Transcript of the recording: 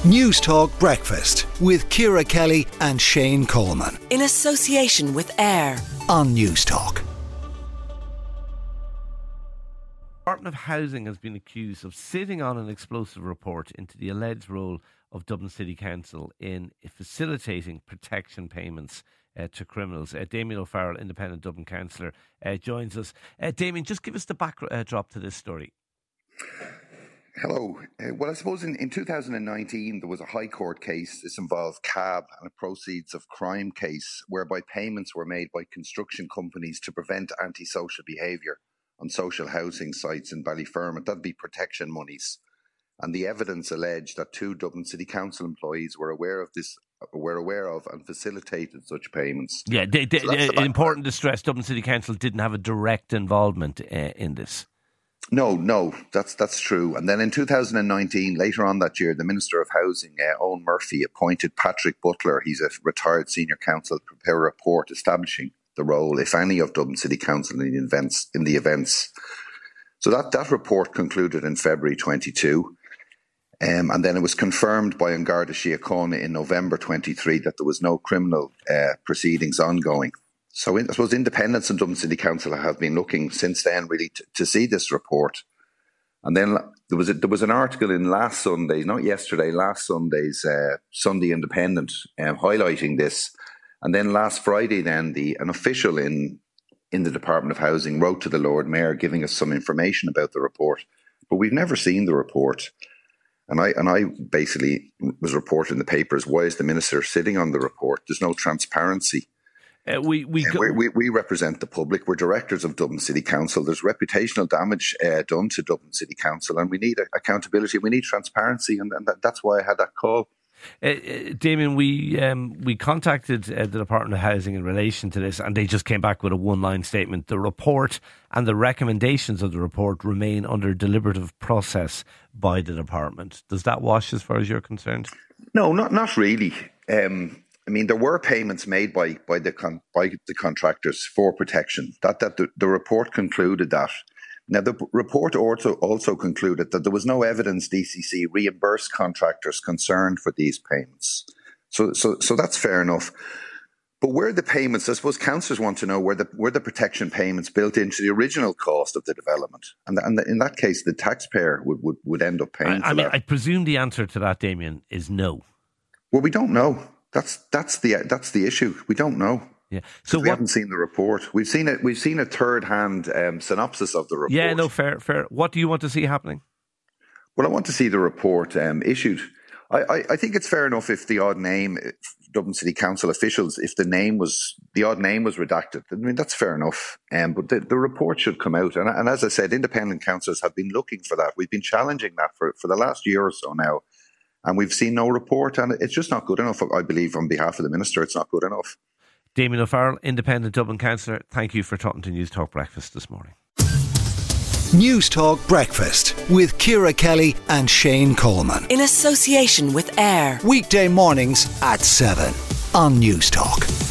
News Talk Breakfast with Ciara Kelly and Shane Coleman. In association with AIR On News Talk. The Department of Housing has been accused of sitting on an explosive report into the alleged role of Dublin City Council in facilitating protection payments to criminals. Damien O'Farrell, Independent Dublin Councillor, joins us. Damien, just give us the backdrop to this story. Hello. Well, I suppose in 2019 there was a High Court case. This involved CAB and a proceeds of crime case whereby payments were made by construction companies to prevent antisocial behaviour on social housing sites in Ballyfermot. That'd be protection monies. And the evidence alleged that two Dublin City Council employees were aware of and facilitated such payments. Yeah, important to stress, Dublin City Council didn't have a direct involvement in this. No, that's true. And then in 2019, later on that year, the Minister of Housing, Owen Murphy, appointed Patrick Butler, he's a retired senior counsel, to prepare a report establishing the role, if any, of Dublin City Council in the events. So that report concluded in February 22. And then it was confirmed by An Garda Síochána in November 23 that there was no criminal proceedings ongoing. So I suppose independents in Dublin City Council have been looking since then really to see this report. And then there was an article in last Sunday's Sunday Independent highlighting this. And then last Friday then an official in the Department of Housing wrote to the Lord Mayor giving us some information about the report. But we've never seen the report. And I basically was reporting in the papers, why is the Minister sitting on the report? There's no transparency. We represent the public. We're directors of Dublin City Council. There's reputational damage done to Dublin City Council, and we need accountability. We need transparency, and that's why I had that call. Damien, we contacted the Department of Housing in relation to this, and they just came back with a one-line statement. The report and the recommendations of the report remain under deliberative process by the department. Does that wash as far as you're concerned? No, not really. I mean, there were payments made by the contractors for protection. That the report concluded that. Now, the report also concluded that there was no evidence DCC reimbursed contractors concerned for these payments. So that's fair enough. But where the payments, I suppose councillors want to know where the protection payments built into the original cost of the development. And in that case, the taxpayer would end up paying for that. I presume the answer to that, Damien, is no. Well, we don't know. That's the issue. We don't know. Yeah. So we haven't seen the report. We've seen a third-hand synopsis of the report. Yeah, no, fair. What do you want to see happening? Well, I want to see the report issued. I think it's fair enough if the odd name, Dublin City Council officials, if the odd name was redacted. I mean, that's fair enough. But the report should come out. And as I said, independent councillors have been looking for that. We've been challenging that for the last year or so now. And we've seen no report, and it's just not good enough. I believe on behalf of the Minister, it's not good enough. Damien O'Farrell, Independent Dublin Councillor, thank you for talking to News Talk Breakfast this morning. News Talk Breakfast with Ciara Kelly and Shane Coleman. in association with AIR. Weekday mornings at 7 on News Talk.